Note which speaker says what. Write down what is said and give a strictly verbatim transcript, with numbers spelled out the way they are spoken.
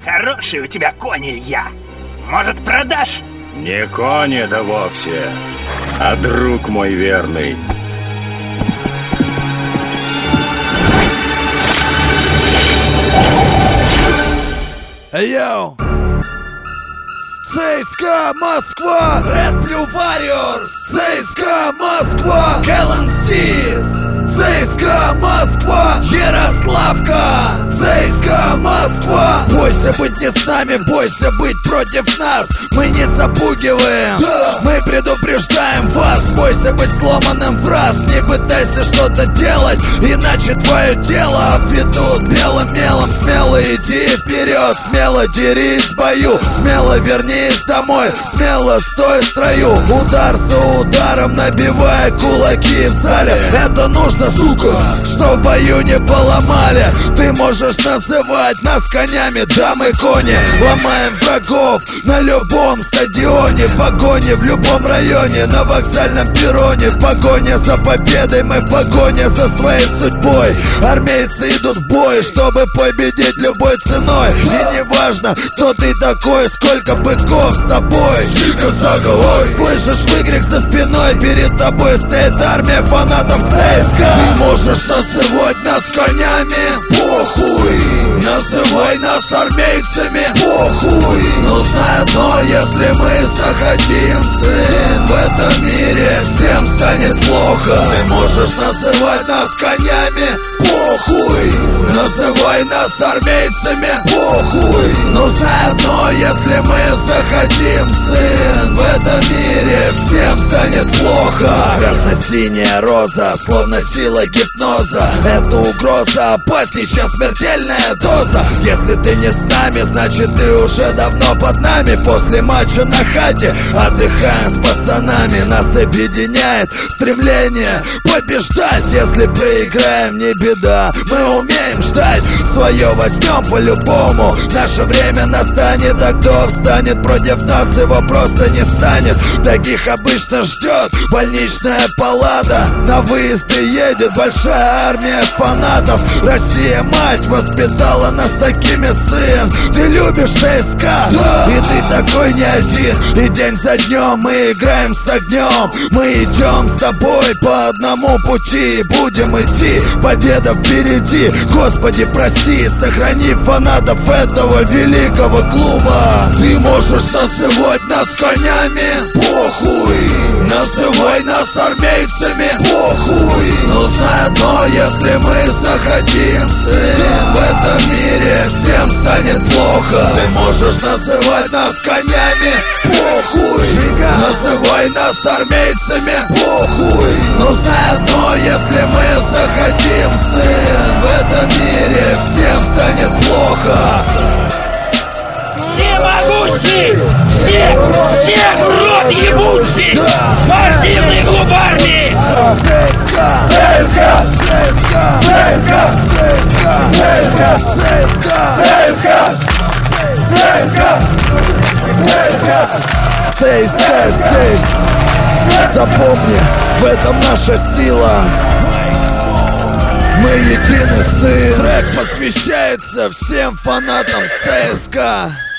Speaker 1: Хороший у тебя конь, Илья. Может, продашь?
Speaker 2: Не конь это вовсе, а друг мой верный.
Speaker 3: Йоу! ЦСКА Москва! Red Blue Warriors! ЦСКА Москва! Кэлен Стис! ЦСКА Москва! Ярославка! ЦСКА Москва! Бойся быть не с нами, бойся быть против нас. Мы не запугиваем, да. Мы предупреждаем вас. Бойся быть сломанным в раз. Не пытайся что-то делать, иначе твое тело обведут белым мелом. Смело иди вперед, смело дерись в бою, смело вернись домой, смело стой в строю. Удар за ударом, набивая кулаки в зале. Это нужно, сука, что в бою не поломали. Ты можешь называть нас конями, да мы кони. Ломаем врагов на любом стадионе, в погоне в любом районе, на вокзальном перроне. В погоне за победой, мы в погоне за своей судьбой. Армейцы идут в бой, чтобы победить любой ценой. И не важно, кто ты такой, сколько быков с тобой. Чика за головой, слышишь выкрик за спиной. Перед тобой стоит армия фанатов ЦСКА. Ты можешь называть нас конями, похуй. Называй нас армейцами, похуй. Но знай одно, если мы захотим, сын, в этом мире всем станет плохо. Ты можешь называть нас конями, похуй. Называй нас армейцами, похуй. Но знай одно, если мы захотим, сын, в этом мире всем станет плохо. Красно-синяя роза, словно сила гипноза. Это угроза опасней, чем смертельная доза. Если ты не с нами, значит ты уже давно под нами. После матча на хате отдыхаем с пацанами. Нас объединяет стремление побеждать. Если проиграем, не беда, мы умеем ждать. Свое возьмем по-любому. Наше время настанет, а кто встанет против нас, его просто не станет. Таких обычно ждет больничная палата. На выезды едет большая армия фанатов. Россия, мать, воспитала нас такими, сын. Ты любишь ЦСКА, да. И ты такой не один. И день за днем мы играем с огнем. Мы идем с тобой по одному пути. Будем идти, победа впереди. Господи, прости, сохрани фанатов этого великого клуба. Ты можешь называть нас конями, похуй. Называй нас армейцами, похуй. Но знай одно, если мы захотим, сын, в этом мире всем станет плохо. Ты можешь называть нас конями, похуй. Называй нас армейцами, похуй. Но знай одно, если мы захотим, сын, в этом мире всем станет плохо.
Speaker 1: Все могущие! Все! Все в рот ебучие! Спортивный клуб армии!
Speaker 3: ЦСКА!
Speaker 4: ЦСКА!
Speaker 3: ЦСКА!
Speaker 4: ЦСКА!
Speaker 3: ЦСКА!
Speaker 4: ЦСКА! ЦСКА! ЦСКА!
Speaker 3: ЦСКА здесь! Запомни, в этом наша сила. Мы единый сын. Трек посвящается всем фанатам ЦСКА.